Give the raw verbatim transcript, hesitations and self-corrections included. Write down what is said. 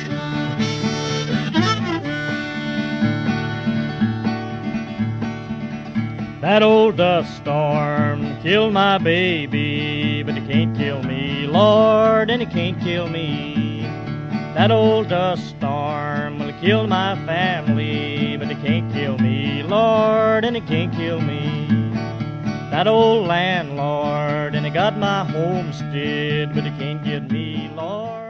That old dust storm killed my baby, but it can't kill me, Lord, and it can't kill me. That old dust storm will kill my family, but it can't kill me, Lord, and it can't kill me. That old landlord, and it got my homestead, but it can't get me, Lord.